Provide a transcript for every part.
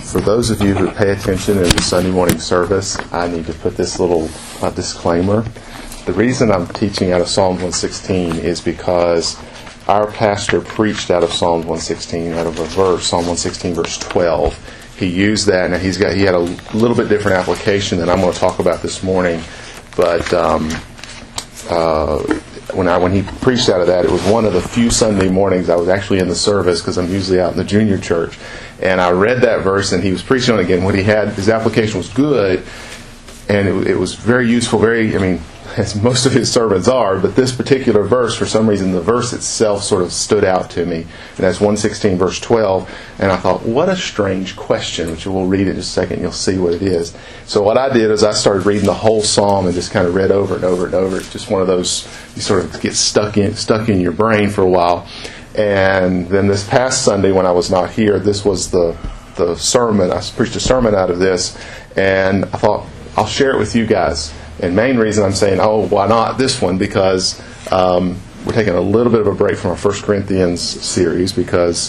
For those of you who pay attention in the Sunday morning service, I need to put this little disclaimer. The reason I'm teaching out of Psalm 116 is because our pastor preached out of Psalm 116, out of a verse, Psalm 116 verse 12. He used that, and he had a little bit different application than I'm going to talk about this morning. But when he preached out of that, it was one of the few Sunday mornings I was actually in the service, because I'm usually out in the junior church. And I read that verse, and he was preaching on it again. What he had, his application was good, and it was very useful, as most of his sermons are, but this particular verse, for some reason, the verse itself sort of stood out to me. And that's 116 verse 12. And I thought, what a strange question, which we'll read in just a second, and you'll see what it is. So what I did is I started reading the whole psalm and just kind of read over and over and over. It's just one of those, you sort of get stuck in your brain for a while. And then this past Sunday, when I was not here, this was the sermon. I preached a sermon out of this, and I thought, I'll share it with you guys. And main reason I'm saying, why not this one? Because we're taking a little bit of a break from our 1 Corinthians series, because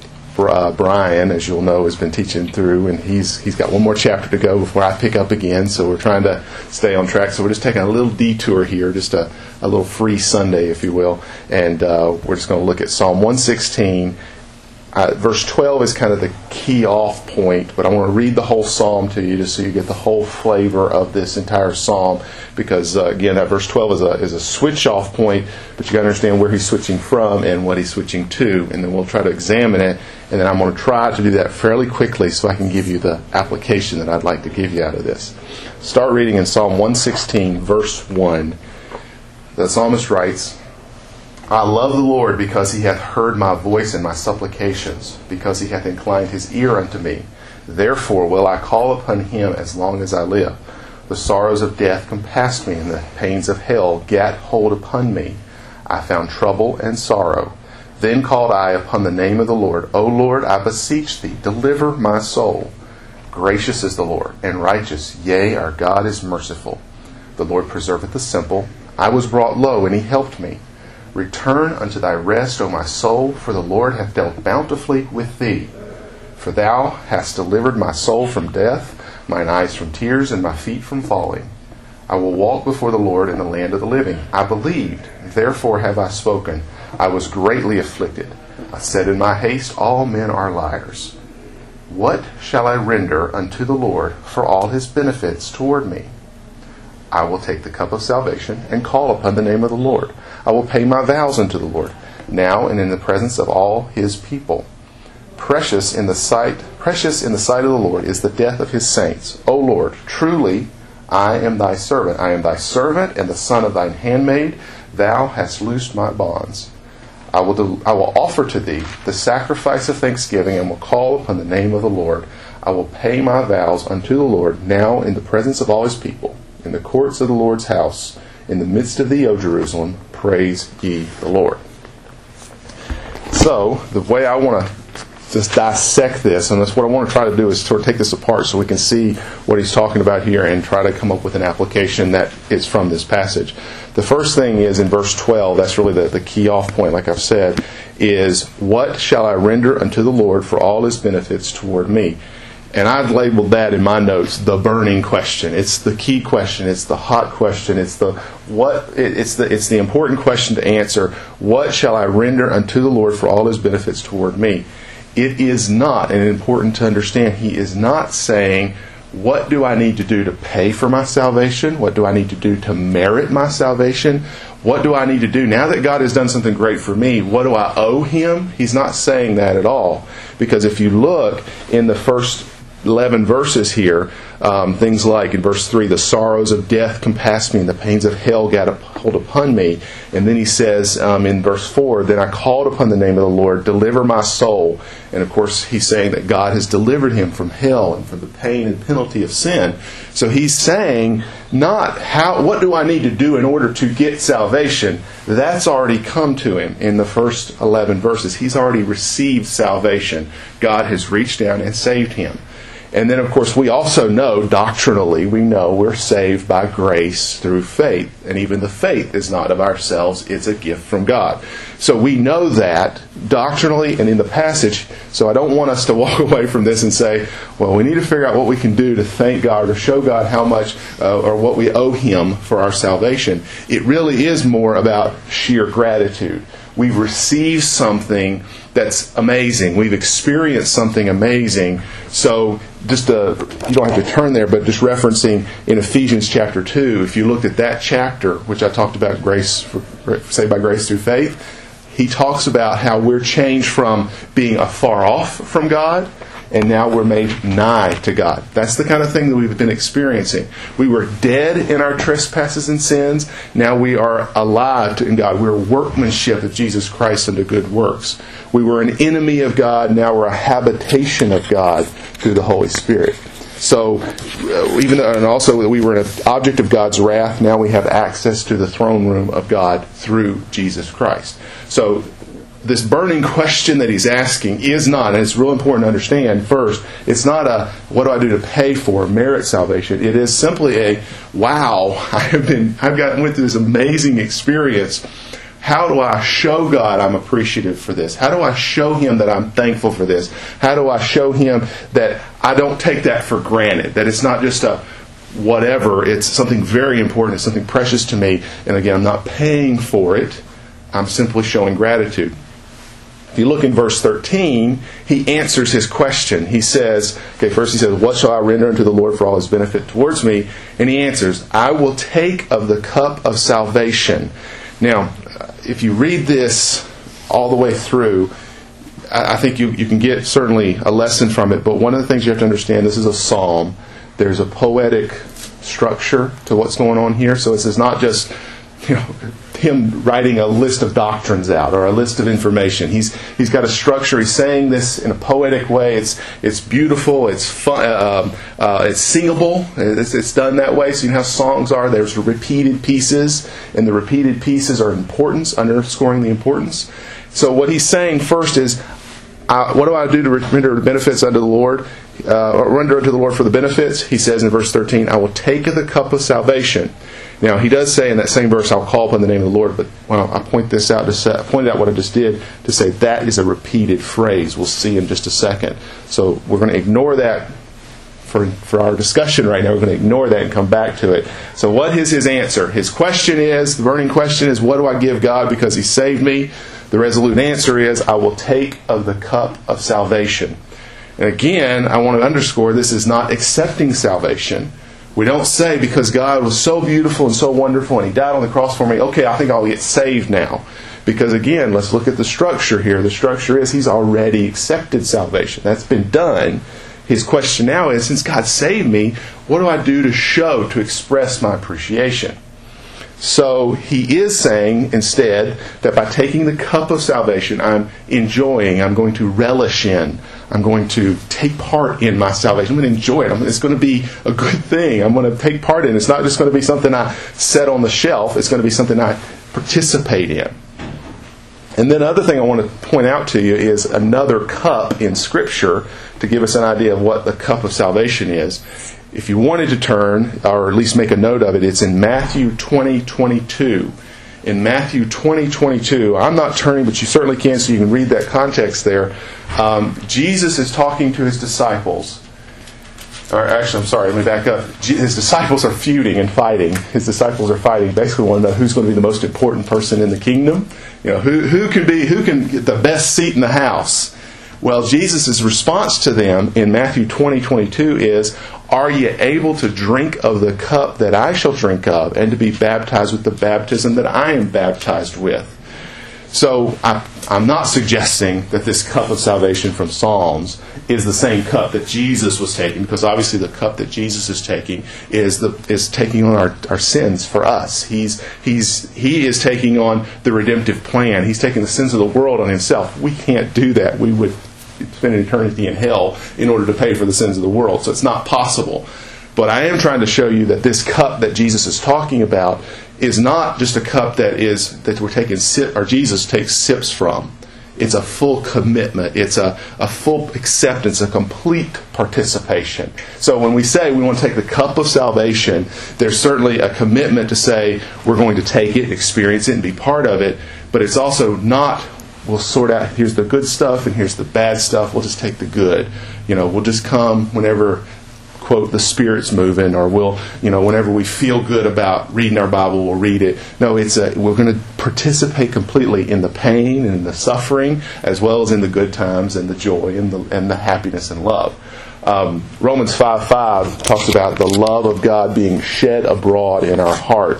Brian, as you'll know, has been teaching through, and he's got one more chapter to go before I pick up again. So we're trying to stay on track. So we're just taking a little detour here, just a little free Sunday, if you will. And we're just going to look at Psalm 116. Verse 12 is kind of the key off point, but I want to read the whole psalm to you just so you get the whole flavor of this entire psalm, because again, that verse 12 is a switch off point, but you got to understand where he's switching from and what he's switching to, and then we'll try to examine it, and then I'm going to try to do that fairly quickly so I can give you the application that I'd like to give you out of this. Start reading in Psalm 116 verse 1. The psalmist writes, I love the Lord because he hath heard my voice and my supplications, because he hath inclined his ear unto me. Therefore will I call upon him as long as I live. The sorrows of death compassed me, and the pains of hell gat hold upon me. I found trouble and sorrow. Then called I upon the name of the Lord. O Lord, I beseech thee, deliver my soul. Gracious is the Lord, and righteous, yea, our God is merciful. The Lord preserveth the simple. I was brought low, and he helped me. Return unto thy rest, O my soul, for the Lord hath dealt bountifully with thee. For thou hast delivered my soul from death, mine eyes from tears, and my feet from falling. I will walk before the Lord in the land of the living. I believed, therefore have I spoken. I was greatly afflicted. I said in my haste, all men are liars. What shall I render unto the Lord for all his benefits toward me? I will take the cup of salvation and call upon the name of the Lord. I will pay my vows unto the Lord, now and in the presence of all his people. Precious in the sight of the Lord is the death of his saints. O Lord, truly I am thy servant. I am thy servant and the son of thine handmaid. Thou hast loosed my bonds. I will offer to thee the sacrifice of thanksgiving, and will call upon the name of the Lord. I will pay my vows unto the Lord, now in the presence of all his people, in the courts of the Lord's house, in the midst of thee, O Jerusalem, praise ye the Lord. So, the way I want to just dissect this, and that's what I want to try to do, is sort of take this apart so we can see what he's talking about here and try to come up with an application that is from this passage. The first thing is in verse 12, that's really the key off point, like I've said, is, what shall I render unto the Lord for all his benefits toward me? And I've labeled that in my notes the burning question. It's the key question. It's the hot question. It's the important question to answer. What shall I render unto the Lord for all his benefits toward me? It is not, and it's important to understand, he is not saying, what do I need to do to pay for my salvation? What do I need to do to merit my salvation? What do I need to do now that God has done something great for me? What do I owe him? He's not saying that at all. Because if you look in the first 11 verses here, things like in verse 3, the sorrows of death compassed me, and the pains of hell gat hold upon me. And then he says in verse 4, then I called upon the name of the Lord, deliver my soul. And of course he's saying that God has delivered him from hell and from the pain and penalty of sin. So he's saying not what do I need to do in order to get salvation. That's already come to him in the first 11 verses. He's already received salvation. God has reached down and saved him. And then, of course, we also know, doctrinally, we know we're saved by grace through faith. And even the faith is not of ourselves, it's a gift from God. So we know that doctrinally and in the passage. So I don't want us to walk away from this and say, well, we need to figure out what we can do to thank God or to show God how much or what we owe Him for our salvation. It really is more about sheer gratitude. We've received something that's amazing. We've experienced something amazing. So just you don't have to turn there, but just referencing in Ephesians chapter 2, if you looked at that chapter, which I talked about, saved by grace through faith, he talks about how we're changed from being afar off from God, and now we're made nigh to God. That's the kind of thing that we've been experiencing. We were dead in our trespasses and sins. Now we are alive in God. We're workmanship of Jesus Christ unto good works. We were an enemy of God. Now we're a habitation of God through the Holy Spirit. So, and also we were an object of God's wrath. Now we have access to the throne room of God through Jesus Christ. So, this burning question that he's asking is not, and it's real important to understand first, it's not a, what do I do to pay for, merit salvation? It is simply a, wow, went through this amazing experience. How do I show God I'm appreciative for this? How do I show Him that I'm thankful for this? How do I show Him that I don't take that for granted? That it's not just a whatever, it's something very important, it's something precious to me. And again, I'm not paying for it. I'm simply showing gratitude. If you look in verse 13, he answers his question. He says, first he says, what shall I render unto the Lord for all His benefit towards me? And he answers, I will take of the cup of salvation. Now, if you read this all the way through, I think you can get certainly a lesson from it. But one of the things you have to understand, this is a psalm. There's a poetic structure to what's going on here. So this is not just him writing a list of doctrines out or a list of information. He's got a structure. He's saying this in a poetic way. It's beautiful. It's fun. It's singable. It's done that way. So you know how songs are. There's repeated pieces, and the repeated pieces are importance, underscoring the importance. So what he's saying first is, what do I do to render benefits unto the Lord? Or render unto the Lord for the benefits? He says in verse 13, I will take of the cup of salvation. Now, he does say in that same verse, I'll call upon the name of the Lord, but I pointed out what I just did to say that is a repeated phrase. We'll see in just a second. So we're going to ignore that for our discussion right now. We're going to ignore that and come back to it. So what is his answer? His question is, the burning question is, what do I give God because He saved me? The resolute answer is, I will take of the cup of salvation. And again, I want to underscore, this is not accepting salvation. We don't say, because God was so beautiful and so wonderful and He died on the cross for me, okay, I think I'll get saved now. Because again, let's look at the structure here. The structure is He's already accepted salvation. That's been done. His question now is, since God saved me, what do I do to express my appreciation? So he is saying instead that by taking the cup of salvation, I'm going to relish in, I'm going to take part in my salvation. I'm going to enjoy it. It's going to be a good thing. I'm going to take part in it. It's not just going to be something I set on the shelf. It's going to be something I participate in. And then another thing I want to point out to you is another cup in Scripture to give us an idea of what the cup of salvation is. If you wanted to turn, or at least make a note of it, it's in Matthew 20:22. In Matthew 20:22, I'm not turning, but you certainly can, so you can read that context there. Jesus is talking to His disciples. Or actually, I'm sorry, let me back up. His disciples are feuding and fighting. His disciples are fighting. Basically want to know who's going to be the most important person in the kingdom. Who can get the best seat in the house. Well, Jesus' response to them in Matthew 20:22 is, are ye able to drink of the cup that I shall drink of, and to be baptized with the baptism that I am baptized with? So I'm not suggesting that this cup of salvation from Psalms is the same cup that Jesus was taking, because obviously the cup that Jesus is taking is taking on our sins for us. He is taking on the redemptive plan. He's taking the sins of the world on Himself. We can't do that. We would spend an eternity in hell in order to pay for the sins of the world. So it's not possible. But I am trying to show you that this cup that Jesus is talking about is not just a cup that we're taking Jesus takes sips from. It's a full commitment. It's a full acceptance, a complete participation. So when we say we want to take the cup of salvation, there's certainly a commitment to say we're going to take it, experience it, and be part of it. But it's also not, we'll sort out, here's the good stuff and here's the bad stuff. We'll just take the good. We'll just come whenever, quote, the Spirit's moving, or we'll, whenever we feel good about reading our Bible, we'll read it. No, we're going to participate completely in the pain and the suffering, as well as in the good times and the joy and the happiness and love. Romans 5:5 talks about the love of God being shed abroad in our heart.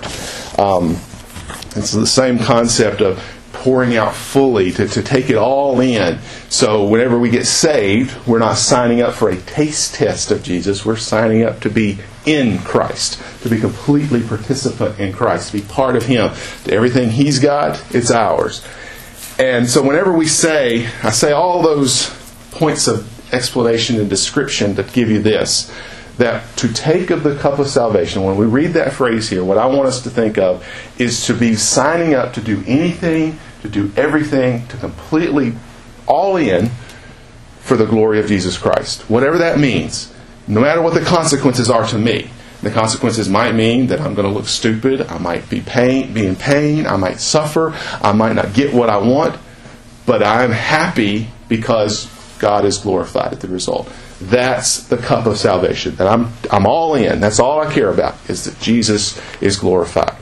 It's the same concept of pouring out fully, to take it all in. So whenever we get saved, we're not signing up for a taste test of Jesus. We're signing up to be in Christ, to be completely participant in Christ, to be part of Him. Everything He's got, it's ours. And so whenever I say all those points of explanation and description that give you this, that to take of the cup of salvation, when we read that phrase here, what I want us to think of is to be signing up to do anything, to do everything, to completely all in for the glory of Jesus Christ. Whatever that means, no matter what the consequences are to me. The consequences might mean that I'm going to look stupid, I might be in pain, I might suffer, I might not get what I want, but I'm happy because God is glorified at the result. That's the cup of salvation. And I'm all in. That's all I care about, is that Jesus is glorified.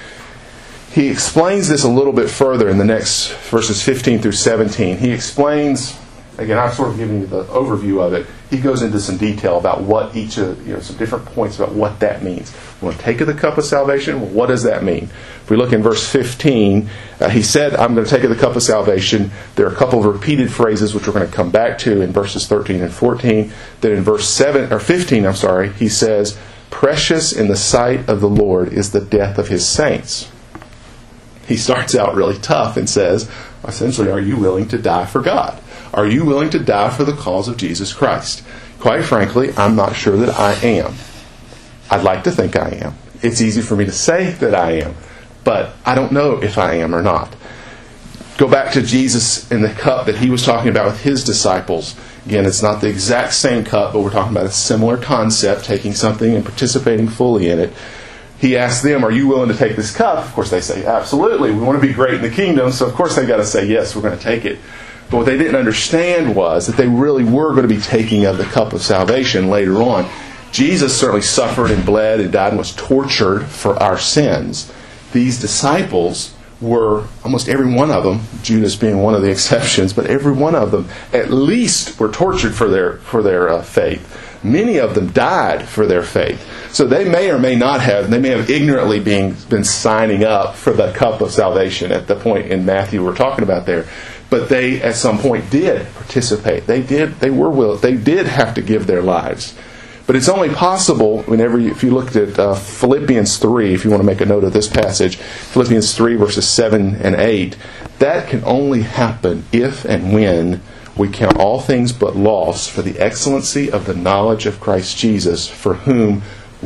He explains this a little bit further in the next verses 15 through 17. He explains, again, I've sort of given you the overview of it. He goes into some detail about what each of, some different points about what that means. We want to take of the cup of salvation. Well, what does that mean? If we look in verse 15, he said, I'm going to take of the cup of salvation. There are a couple of repeated phrases which we're going to come back to in verses 13 and 14. Then in verse 15, he says, precious in the sight of the Lord is the death of His saints. He starts out really tough and says, essentially, are you willing to die for God? Are you willing to die for the cause of Jesus Christ? Quite frankly, I'm not sure that I am. I'd like to think I am. It's easy for me to say that I am, but I don't know if I am or not. Go back to Jesus and the cup that He was talking about with His disciples. Again, it's not the exact same cup, but we're talking about a similar concept, taking something and participating fully in it. He asked them, are you willing to take this cup? Of course, they say, absolutely. We want to be great in the kingdom, so of course they've got to say, yes, we're going to take it. But what they didn't understand was that they really were going to be taking of the cup of salvation later on. Jesus certainly suffered and bled and died and was tortured for our sins. These disciples were, almost every one of them, Judas being one of the exceptions, but every one of them at least were tortured for their faith. Many of them died for their faith. So they may or may not have, they may have ignorantly been signing up for the cup of salvation at the point in Matthew we're talking about there. But they, at some point, did participate. They did have to give their lives. But it's only possible if you looked at Philippians 3, if you want to make a note of this passage, Philippians 3 verses 7 and 8, that can only happen if and when we count all things but loss for the excellency of the knowledge of Christ Jesus, for whom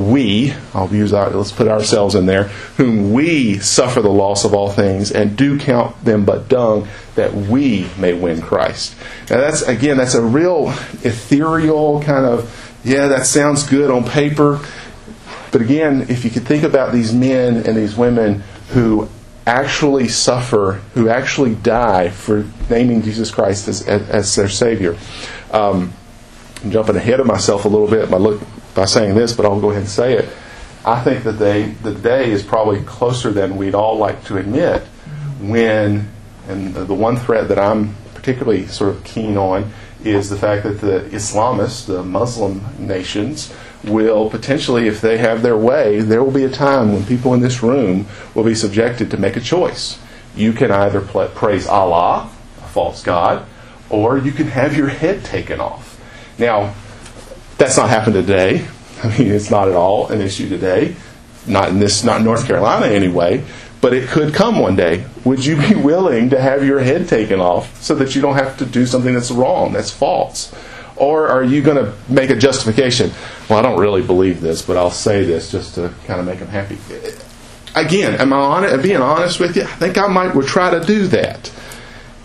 let's put ourselves in there, whom we suffer the loss of all things and do count them but dung, that we may win Christ. Now that's a real ethereal kind of, that sounds good on paper. But again, if you could think about these men and these women who actually suffer, who actually die for naming Jesus Christ as their Savior. I'm jumping ahead of myself a little bit by saying this, but I'll go ahead and say it. I think that the day is probably closer than we'd all like to admit when, and the one thread that I'm particularly sort of keen on is the fact that the Islamists, the Muslim nations, will potentially, if they have their way, there will be a time when people in this room will be subjected to make a choice. You can either praise Allah, a false god, or you can have your head taken off. Now, that's not happened today. I mean, it's not at all an issue today. Not in North Carolina anyway, but it could come one day. Would you be willing to have your head taken off so that you don't have to do something that's wrong, that's false? Or are you going to make a justification? Well, I don't really believe this, but I'll say this just to kind of make them happy. Again, being honest with you? I think I would try to do that.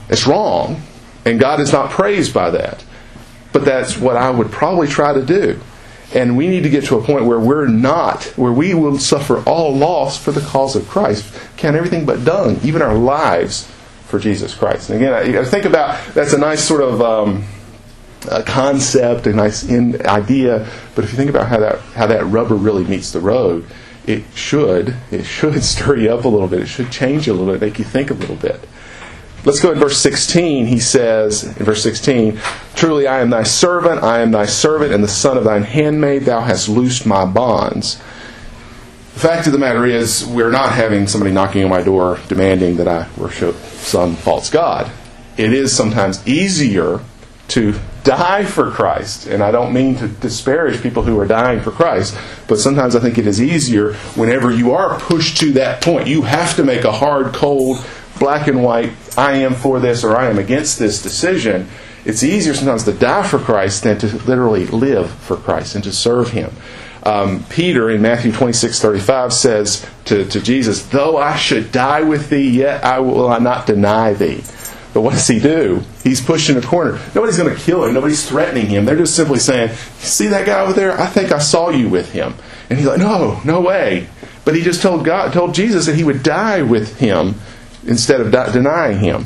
It's wrong, and God is not praised by that. But that's what I would probably try to do. And we need to get to a point where where we will suffer all loss for the cause of Christ. Count everything but dung, even our lives, for Jesus Christ. And again, I think about, that's a nice sort of a concept, a nice idea. But if you think about how that rubber really meets the road, it should stir you up a little bit. It should change you a little bit, make you think a little bit. Let's go in verse 16. He says, in verse 16, "Truly I am thy servant, and the son of thine handmaid. Thou hast loosed my bonds." The fact of the matter is, we're not having somebody knocking on my door demanding that I worship some false god. It is sometimes easier to die for Christ. And I don't mean to disparage people who are dying for Christ, but sometimes I think it is easier whenever you are pushed to that point. You have to make a hard, cold, black and white, I am for this or I am against this decision. It's easier sometimes to die for Christ than to literally live for Christ and to serve Him. Peter in Matthew 26:35 says to Jesus, "Though I should die with thee, yet will I not deny thee." But what does he do? He's pushed in a corner. Nobody's going to kill him. Nobody's threatening him. They're just simply saying, "See that guy over there? I think I saw you with him." And he's like, "No way." But he just told Jesus that he would die with him instead of denying him.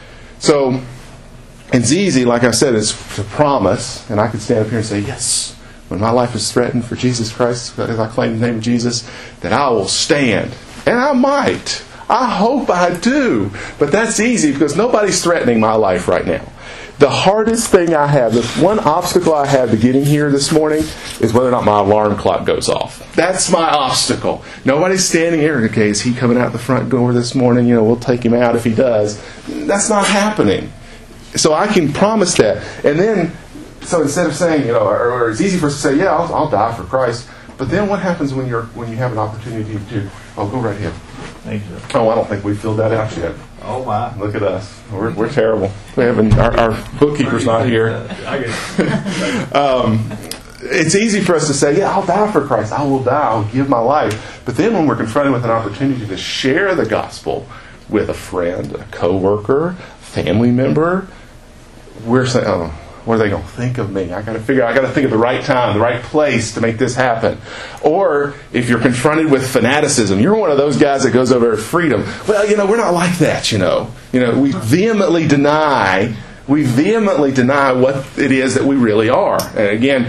So it's easy, like I said, it's a promise. And I could stand up here and say, yes, when my life is threatened for Jesus Christ, as I claim the name of Jesus, that I will stand. And I might. I hope I do. But that's easy because nobody's threatening my life right now. The hardest thing I have, the one obstacle I have to getting here this morning is whether or not my alarm clock goes off. That's my obstacle. Nobody's standing here, okay, is he coming out the front door this morning? We'll take him out if he does. That's not happening. So I can promise that. And then, so instead of saying, or it's easy for us to say, yeah, I'll die for Christ. But then what happens when you have an opportunity to, go right ahead. Thank you. Oh, I don't think we filled that out yet. Oh my! Look at us. We're terrible. We haven't. Our bookkeeper's not here. It's easy for us to say, "Yeah, I'll die for Christ. I will die. I'll give my life." But then, when we're confronted with an opportunity to share the gospel with a friend, a coworker, family member, we're saying, "Oh, what are they going to think of me? I got to think of the right time, the right place to make this happen." Or if you're confronted with fanaticism, you're one of those guys that goes over at freedom. Well, we're not like that. We vehemently deny what it is that we really are. And again,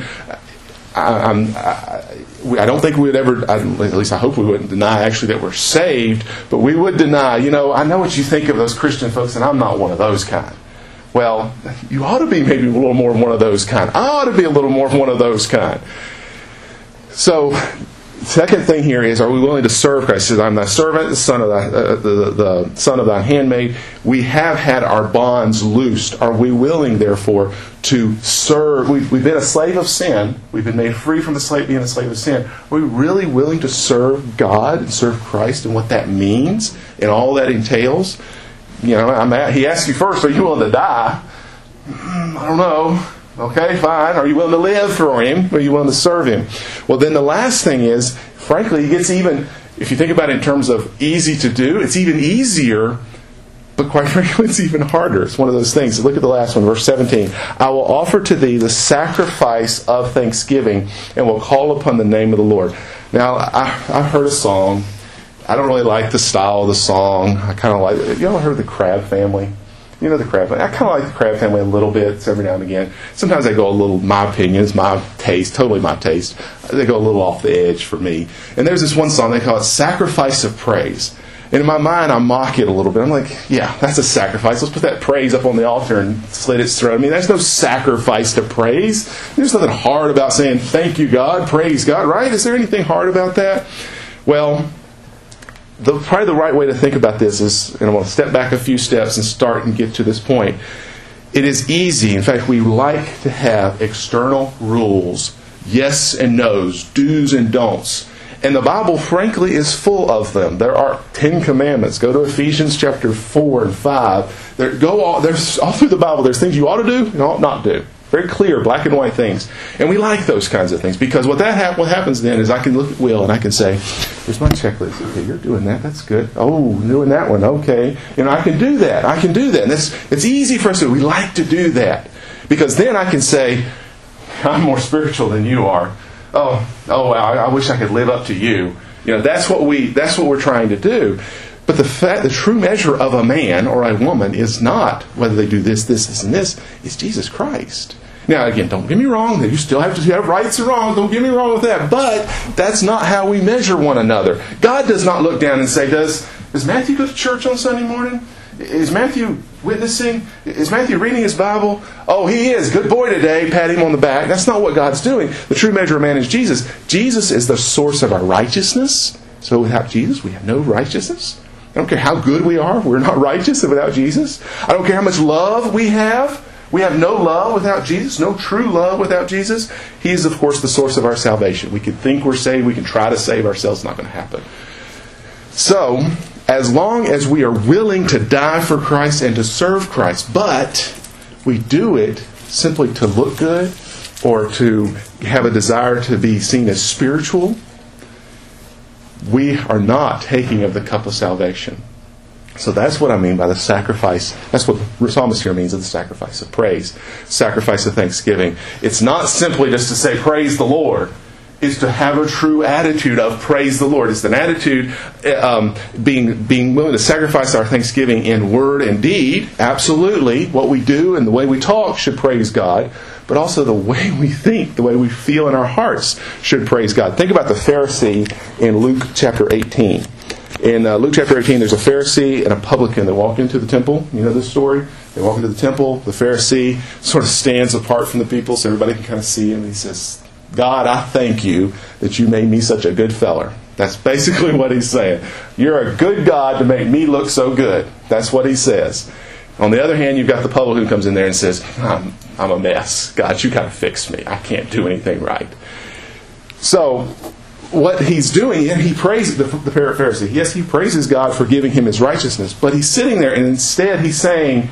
I don't think we would ever, at least I hope we wouldn't deny actually that we're saved, but we would deny, I know what you think of those Christian folks, and I'm not one of those kind. Well, you ought to be maybe a little more one of those kind. I ought to be a little more one of those kind. So, second thing here is, are we willing to serve Christ? He says, "I'm thy servant, the son of thy handmaid." We have had our bonds loosed. Are we willing, therefore, to serve? We've been a slave of sin. We've been made free from being a slave of sin. Are we really willing to serve God and serve Christ and what that means and all that entails? He asks you first, are you willing to die? I don't know. Okay, fine. Are you willing to live for Him? Are you willing to serve Him? Well, then the last thing is, frankly, it gets even, if you think about it in terms of easy to do, it's even easier, but quite frankly, it's even harder. It's one of those things. Look at the last one, verse 17. "I will offer to thee the sacrifice of thanksgiving, and will call upon the name of the Lord." Now, I've heard a song. I don't really like the style of the song. I kind of like, you ever heard of the Crab Family? You know the Crab Family? I kind of like the Crab Family a little bit, every now and again. Sometimes they go a little, my opinion, it's my taste, totally my taste. They go a little off the edge for me. And there's this one song, they call it Sacrifice of Praise. And in my mind, I mock it a little bit. I'm like, yeah, that's a sacrifice. Let's put that praise up on the altar and slit its throat. I mean, there's no sacrifice to praise. There's nothing hard about saying, thank you, God, praise God, right? Is there anything hard about that? Well, probably the right way to think about this is, and I want to step back a few steps and start and get to this point. It is easy. In fact, we like to have external rules, yes and no's, do's and don'ts. And the Bible, frankly, is full of them. There are 10 commandments. Go to Ephesians chapter 4 and 5. There's all through the Bible, there's things you ought to do and ought not do. Very clear, black and white things. And we like those kinds of things because what happens then is I can look at Will and I can say, here's my checklist. Okay, you're doing that. That's good. Oh, doing that one. Okay. I can do that. And it's easy for us to do. We like to do that because then I can say, I'm more spiritual than you are. I wish I could live up to you. That's what we're trying to do. But the true measure of a man or a woman is not whether they do this, and this. It's Jesus Christ. Now, again, don't get me wrong. You still have to have rights and wrongs. Don't get me wrong with that. But that's not how we measure one another. God does not look down and say, does Matthew go to church on Sunday morning? Is Matthew witnessing? Is Matthew reading his Bible? Oh, he is. Good boy today. Pat him on the back. That's not what God's doing. The true measure of man is Jesus. Jesus is the source of our righteousness. So without Jesus, we have no righteousness. I don't care how good we are. We're not righteous without Jesus. I don't care how much love we have. We have no love without Jesus, no true love without Jesus. He is, of course, the source of our salvation. We can think we're saved. We can try to save ourselves. It's not going to happen. So, as long as we are willing to die for Christ and to serve Christ, but we do it simply to look good or to have a desire to be seen as spiritual, we are not taking of the cup of salvation. So that's what I mean by the sacrifice. That's what the psalmist here means of the sacrifice of praise, sacrifice of thanksgiving. It's not simply just to say praise the Lord. It's to have a true attitude of praise the Lord. It's an attitude being willing to sacrifice our thanksgiving in word and deed. Absolutely, what we do and the way we talk should praise God. But also the way we think, the way we feel in our hearts should praise God. Think about the Pharisee in Luke chapter 18. In Luke chapter 18, there's a Pharisee and a publican that walk into the temple. You know this story? They walk into the temple. The Pharisee sort of stands apart from the people so everybody can kind of see him. He says, God, I thank you that you made me such a good feller. That's basically what he's saying. You're a good God to make me look so good. That's what he says. On the other hand, you've got the publican who comes in there and says, I'm a mess. God, you got to fix me. I can't do anything right. So, what he's doing, and he praises the Pharisee. Yes, he praises God for giving him his righteousness, but he's sitting there and instead he's saying,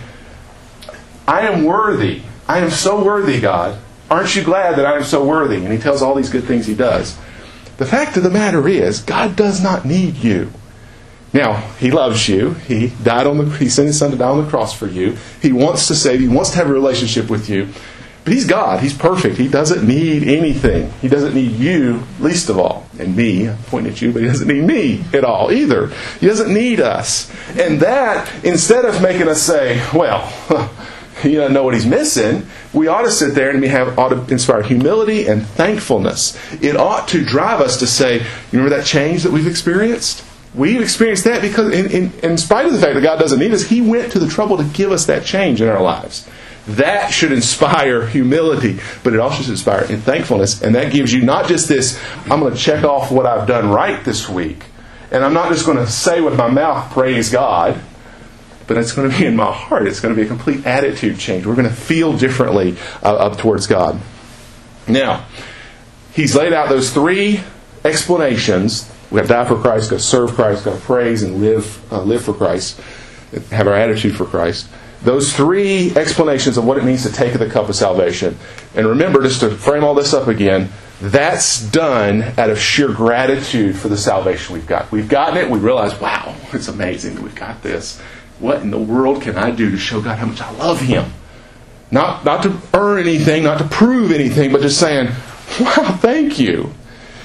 I am worthy. I am so worthy, God. Aren't you glad that I am so worthy? And he tells all these good things he does. The fact of the matter is, God does not need you. Now, He loves you. He sent His Son to die on the cross for you. He wants to save you. He wants to have a relationship with you. But He's God. He's perfect. He doesn't need anything. He doesn't need you, least of all. And me, I'm pointing at you, but He doesn't need me at all either. He doesn't need us. And that, instead of making us say, well, He doesn't know what He's missing, we ought to sit there and ought to inspire humility and thankfulness. It ought to drive us to say, you remember that change that we've experienced? We've experienced that because in spite of the fact that God doesn't need us, He went to the trouble to give us that change in our lives. That should inspire humility, but it also should inspire thankfulness. And that gives you not just this, I'm going to check off what I've done right this week. And I'm not just going to say with my mouth, praise God. But it's going to be in my heart. It's going to be a complete attitude change. We're going to feel differently up towards God. Now, He's laid out those three explanations. We have to die for Christ, got to serve Christ, got to praise and live for Christ, have our attitude for Christ. Those three explanations of what it means to take the cup of salvation. And remember, just to frame all this up again, that's done out of sheer gratitude for the salvation we've got. We've gotten it, we realize, wow, it's amazing that we've got this. What in the world can I do to show God how much I love Him? Not to earn anything, not to prove anything, but just saying, wow, thank you.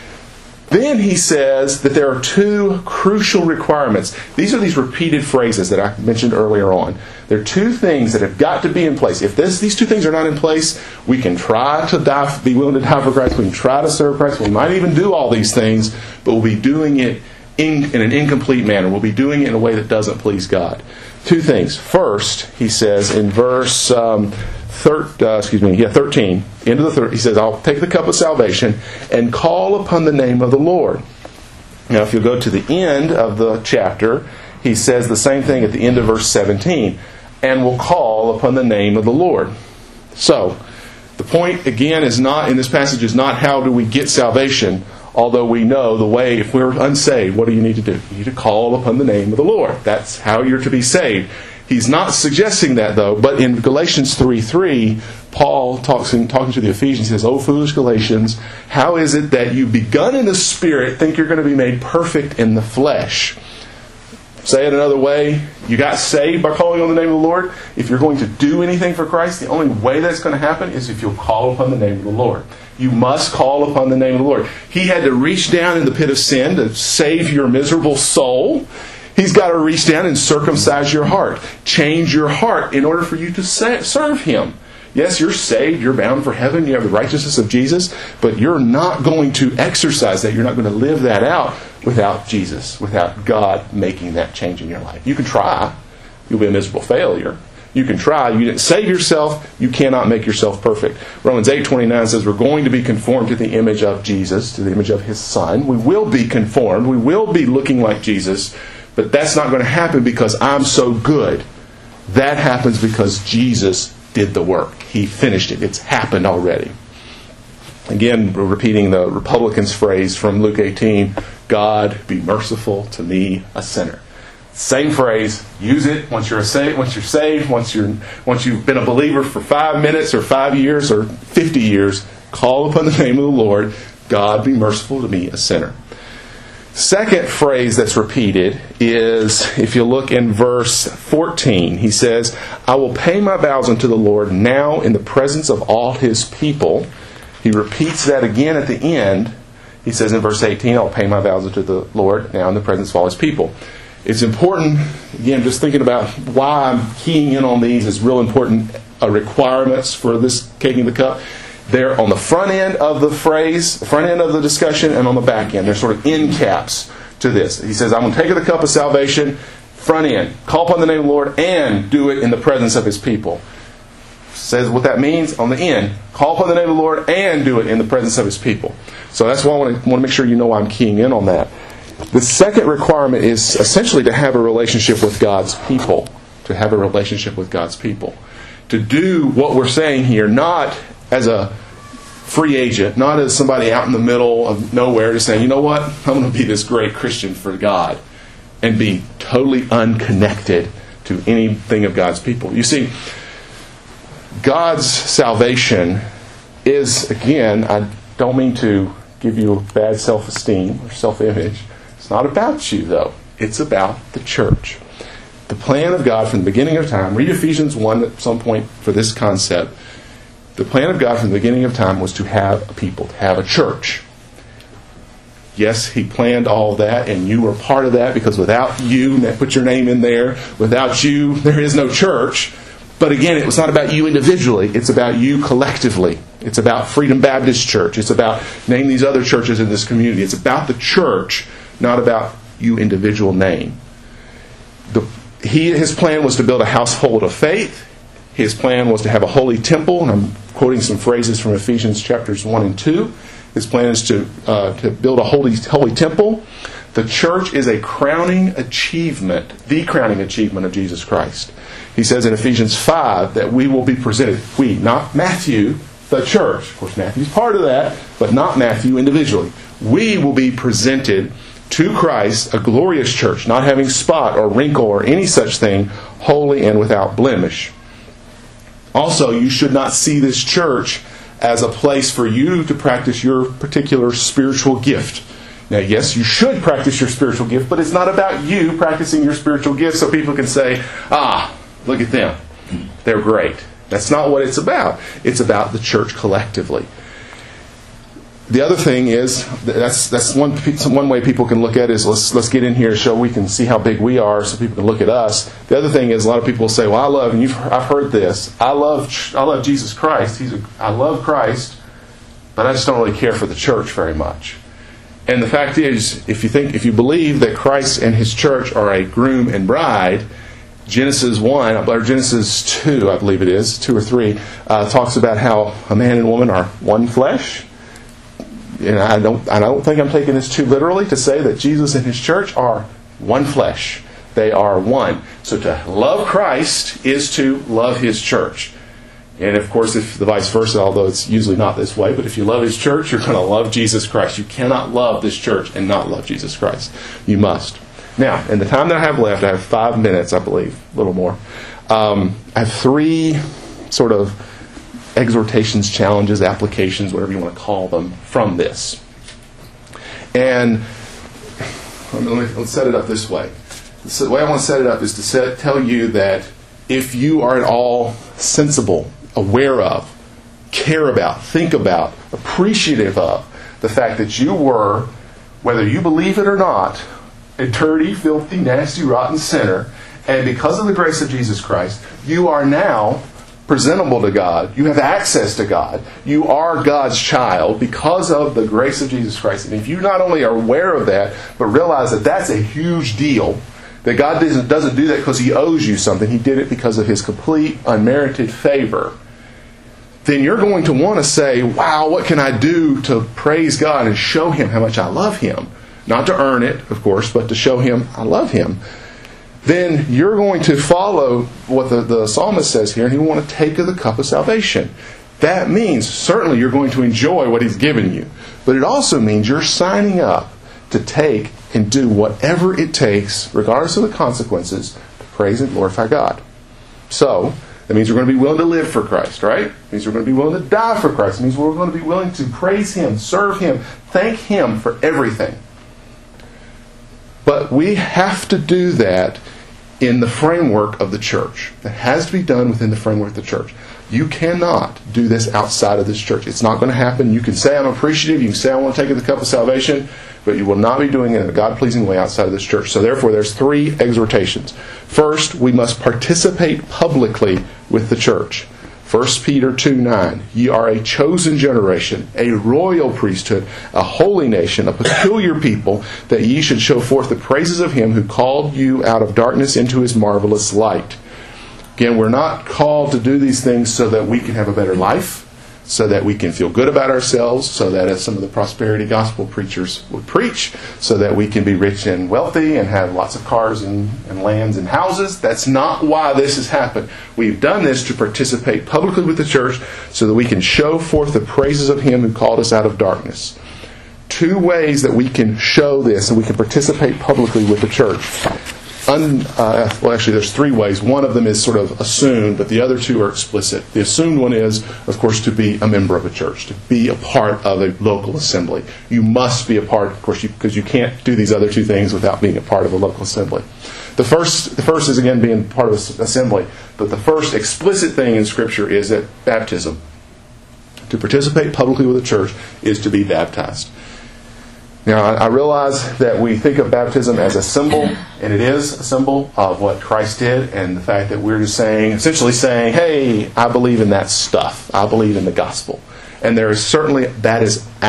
Then he says that there are two crucial requirements. These are these repeated phrases that I mentioned earlier on. There are two things that have got to be in place. If these two things are not in place, we can try to be willing to die for Christ. We can try to serve Christ. We might even do all these things, but we'll be doing it in an incomplete manner. We'll be doing it in a way that doesn't please God. Two things. First, he says in verse 13, into the third, he says, I'll take the cup of salvation and call upon the name of the Lord. Now, if you go to the end of the chapter, he says the same thing at the end of verse 17, and will call upon the name of the Lord. So, the point, again, is not, in this passage, is not how do we get salvation, although we know the way, if we're unsaved, what do you need to do? You need to call upon the name of the Lord. That's how you're to be saved. He's not suggesting that, though. But in Galatians 3:3, Paul, talking to the Ephesians, says, "O foolish Galatians, how is it that you begun in the Spirit think you're going to be made perfect in the flesh?" Say it another way, you got saved by calling on the name of the Lord. If you're going to do anything for Christ, the only way that's going to happen is if you'll call upon the name of the Lord. You must call upon the name of the Lord. He had to reach down in the pit of sin to save your miserable soul. He's got to reach down and circumcise your heart. Change your heart in order for you to serve Him. Yes, you're saved. You're bound for heaven. You have the righteousness of Jesus. But you're not going to exercise that. You're not going to live that out without Jesus, without God making that change in your life. You can try. You'll be a miserable failure. You can try. You didn't save yourself. You cannot make yourself perfect. Romans 8:29 says we're going to be conformed to the image of Jesus, to the image of His Son. We will be conformed. We will be looking like Jesus. But that's not going to happen because I'm so good. That happens because Jesus did the work. He finished it. It's happened already. Again, we're repeating the Republicans' phrase from Luke 18, "God, be merciful to me, a sinner." Same phrase. Use it once you're saved. Once you've been a believer for 5 minutes or 5 years or 50 years. Call upon the name of the Lord. God, be merciful to me, a sinner. Second phrase that's repeated is, if you look in verse 14, he says, "I will pay my vows unto the Lord now in the presence of all His people." He repeats that again at the end. He says in verse 18, "I'll pay my vows unto the Lord now in the presence of all His people." It's important, again, just thinking about why I'm keying in on these as real important requirements for this taking the cup. They're on the front end of the phrase, the front end of the discussion, and on the back end. They're sort of end caps to this. He says, I'm going to take the cup of salvation, front end. Call upon the name of the Lord and do it in the presence of His people. Says what that means on the end. Call upon the name of the Lord and do it in the presence of His people. So that's why I want to make sure you know why I'm keying in on that. The second requirement is essentially to have a relationship with God's people. To have a relationship with God's people. To do what we're saying here, not as a free agent, not as somebody out in the middle of nowhere just saying, you know what, I'm going to be this great Christian for God, and be totally unconnected to anything of God's people. You see, God's salvation is, again, I don't mean to give you bad self-esteem or self-image. It's not about you, though. It's about the church. The plan of God from the beginning of time, read Ephesians 1 at some point for this concept. The plan of God from the beginning of time was to have a people, to have a church. Yes, He planned all that, and you were part of that, because without you, put your name in there, without you, there is no church. But again, it was not about you individually, it's about you collectively. It's about Freedom Baptist Church. It's about name these other churches in this community. It's about the church, not about you individual name. His plan was to build a household of faith. His plan was to have a holy temple, and I'm quoting some phrases from Ephesians chapters 1 and 2. His plan is to build a holy temple. The church is a crowning achievement, the crowning achievement of Jesus Christ. He says in Ephesians 5 that we will be presented, we, not Matthew, the church. Of course, Matthew's part of that, but not Matthew individually. We will be presented to Christ, a glorious church, not having spot or wrinkle or any such thing, holy and without blemish. Also, you should not see this church as a place for you to practice your particular spiritual gift. Now, yes, you should practice your spiritual gift, but it's not about you practicing your spiritual gift so people can say, look at them. They're great. That's not what it's about. It's about the church collectively. The other thing is, that's one way people can look at it is, let's get in here so we can see how big we are so people can look at us. The other thing is, a lot of people say, well, I've heard this. I love Jesus Christ. I love Christ, but I just don't really care for the church very much. And the fact is, if you believe that Christ and His church are a groom and bride, Genesis 1, or Genesis 2, I believe it is, 2 or 3, talks about how a man and woman are one flesh. And I don't think I'm taking this too literally to say that Jesus and His church are one flesh. They are one. So to love Christ is to love His church. And of course, if the vice versa, although it's usually not this way, but if you love His church, you're going to love Jesus Christ. You cannot love this church and not love Jesus Christ. You must. Now, in the time that I have left, I have 5 minutes, I believe, a little more. I have 3 sort of exhortations, challenges, applications, whatever you want to call them, from this. And let's set it up this way. So the way I want to set it up is to tell you that if you are at all sensible, aware of, care about, think about, appreciative of the fact that you were, whether you believe it or not, a dirty, filthy, nasty, rotten sinner, and because of the grace of Jesus Christ, you are now presentable to God. You have access to God. You are God's child because of the grace of Jesus Christ. And if you not only are aware of that, but realize that that's a huge deal, that God doesn't do that because He owes you something. He did it because of His complete, unmerited favor. Then you're going to want to say, wow, what can I do to praise God and show Him how much I love Him? Not to earn it, of course, but to show Him I love Him. Then you're going to follow what the psalmist says here, and he will want to take of the cup of salvation. That means certainly you're going to enjoy what He's given you. But it also means you're signing up to take and do whatever it takes, regardless of the consequences, to praise and glorify God. So, that means we're going to be willing to live for Christ, right? It means we're going to be willing to die for Christ. It means we're going to be willing to praise Him, serve Him, thank Him for everything. But we have to do that in the framework of the church. It has to be done within the framework of the church. You cannot do this outside of this church. It's not going to happen. You can say I'm appreciative. You can say I want to take the cup of salvation. But you will not be doing it in a God-pleasing way outside of this church. So therefore, there's 3 exhortations. First, we must participate publicly with the church. 1 Peter 2:9, ye are a chosen generation, a royal priesthood, a holy nation, a peculiar people, that ye should show forth the praises of Him who called you out of darkness into His marvelous light. Again, we're not called to do these things so that we can have a better life, so that we can feel good about ourselves, so that, as some of the prosperity gospel preachers would preach, so that we can be rich and wealthy and have lots of cars and lands and houses. That's not why this has happened. We've done this to participate publicly with the church so that we can show forth the praises of Him who called us out of darkness. 2 ways that we can show this and we can participate publicly with the church. Well, actually, there's 3 ways. One of them is sort of assumed, but the other 2 are explicit. The assumed one is, of course, to be a member of a church, to be a part of a local assembly. You must be a part, of course, because you can't do these other 2 things without being a part of a local assembly. The first is, again, being part of an assembly. But the first explicit thing in Scripture is that baptism. To participate publicly with the church is to be baptized. Now, I realize that we think of baptism as a symbol, and it is a symbol of what Christ did, and the fact that we're just essentially saying, hey, I believe in that stuff. I believe in the gospel. And there is certainly, that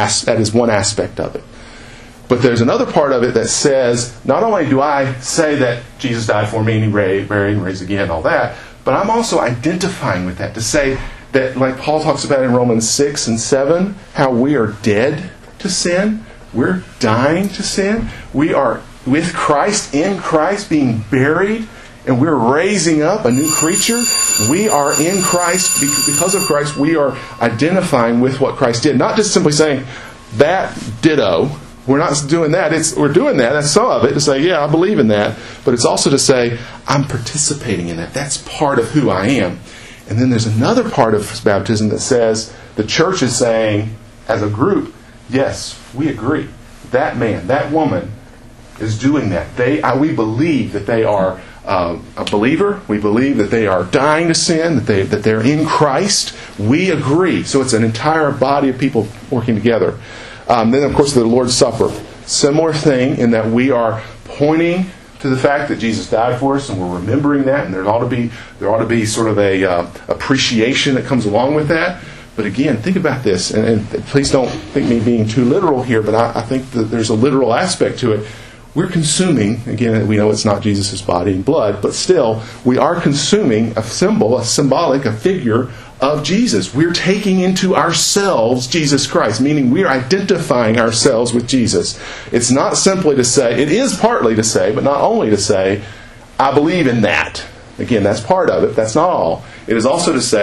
is one aspect of it. But there's another part of it that says, not only do I say that Jesus died for me and He buried and raised again, all that, but I'm also identifying with that to say that, like Paul talks about in Romans 6 and 7, how we are dead to sin. We're dying to sin. We are with Christ, in Christ, being buried, and we're raising up a new creature. We are in Christ. Because of Christ, we are identifying with what Christ did. Not just simply saying, that ditto. We're not doing that. We're doing that. That's some of it, to say, yeah, I believe in that. But it's also to say, I'm participating in that. That's part of who I am. And then there's another part of baptism that says, the church is saying, as a group, yes, we agree. That man, that woman is doing that. We believe that they are a believer. We believe that they are dying to sin, that they're in Christ. We agree. So it's an entire body of people working together. Then, of course, the Lord's Supper. Similar thing in that we are pointing to the fact that Jesus died for us, and we're remembering that, and there ought to be sort of a appreciation that comes along with that. But again, think about this, and please don't think me being too literal here, but I think that there's a literal aspect to it. We're consuming, again, we know it's not Jesus' body and blood, but still, we are consuming a symbol, a symbolic, a figure of Jesus. We're taking into ourselves Jesus Christ, meaning we're identifying ourselves with Jesus. It's not simply to say, it is partly to say, but not only to say, I believe in that. Again, that's part of it. That's not all. It is also to say,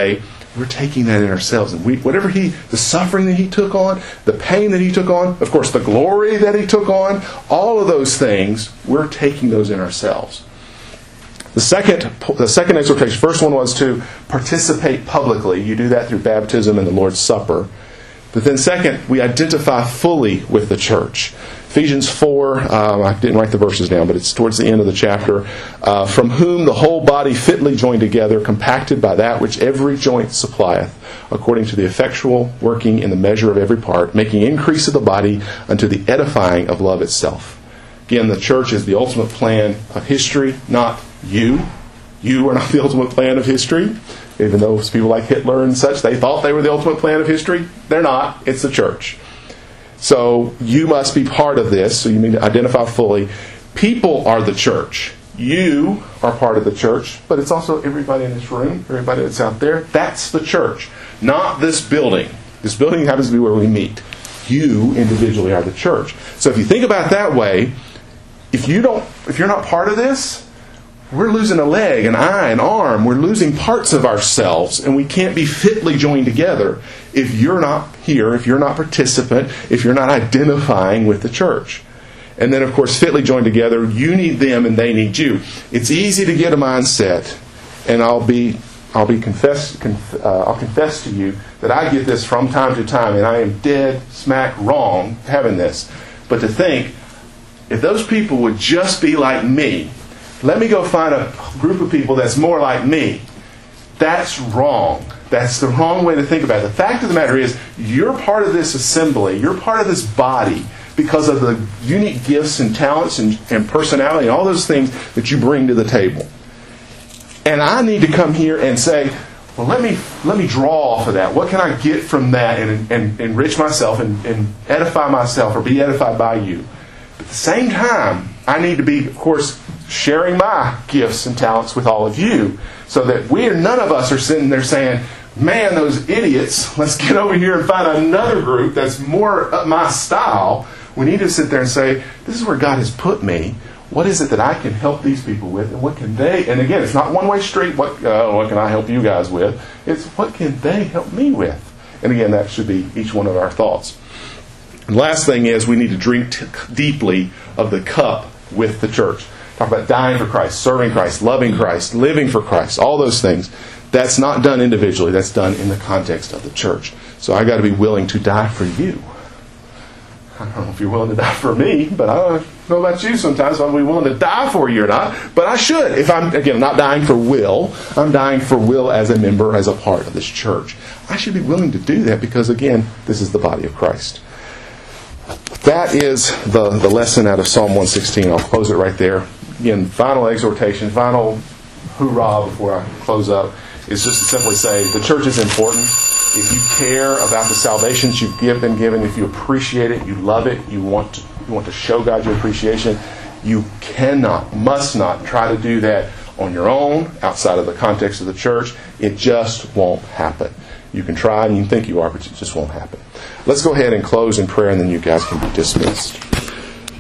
we're taking that in ourselves. And the suffering that he took on, the pain that he took on, of course, the glory that he took on, all of those things, we're taking those in ourselves. The second exhortation, first one was to participate publicly. You do that through baptism and the Lord's Supper. But then second, we identify fully with the church. Ephesians 4, I didn't write the verses down, but it's towards the end of the chapter. From whom the whole body fitly joined together, compacted by that which every joint supplieth, according to the effectual working in the measure of every part, making increase of the body unto the edifying of love itself. Again, the church is the ultimate plan of history, not you. You are not the ultimate plan of history. Even though people like Hitler and such, they thought they were the ultimate plan of history. They're not. It's the church. So you must be part of this. So you need to identify fully. People are the church. You are part of the church. But it's also everybody in this room, everybody that's out there. That's the church. Not this building. This building happens to be where we meet. You individually are the church. So if you think about it that way, if you're not part of this, we're losing a leg, an eye, an arm. We're losing parts of ourselves, and we can't be fitly joined together if you're not here, if you're not participant, if you're not identifying with the church. And then, of course, fitly joined together, you need them and they need you. It's easy to get a mindset, and I'll confess to you that I get this from time to time, and I am dead smack wrong having this. But to think, if those people would just be like me, let me go find a group of people that's more like me. That's wrong. That's the wrong way to think about it. The fact of the matter is, you're part of this assembly. You're part of this body because of the unique gifts and talents and personality and all those things that you bring to the table. And I need to come here and say, well, let me draw off of that. What can I get from that and enrich myself and edify myself or be edified by you? But at the same time, I need to be, of course, sharing my gifts and talents with all of you, so that none of us are sitting there saying, man, those idiots, let's get over here and find another group that's more up my style. We need to sit there and say, this is where God has put me. What is it that I can help these people with? And what can they, and again, it's not one-way street, what can I help you guys with? It's what can they help me with? And again, that should be each one of our thoughts. And last thing is, we need to drink deeply of the cup with the church. Talk about dying for Christ, serving Christ, loving Christ, living for Christ, all those things. That's not done individually. That's done in the context of the church. So I got to be willing to die for you. I don't know if you're willing to die for me, but I don't know about you sometimes. I'll be willing to die for you or not. But I should. If I'm, again, not dying for Will. I'm dying for Will as a member, as a part of this church. I should be willing to do that because, again, this is the body of Christ. That is the lesson out of Psalm 116. I'll close it right there. Again, final exhortation, final hoorah before I close up, is just to simply say the church is important. If you care about the salvations you've been given, if you appreciate it, you love it, you want to show God your appreciation, you must not try to do that on your own, outside of the context of the church. It just won't happen. You can try and you think you are, but it just won't happen. Let's go ahead and close in prayer, and then you guys can be dismissed.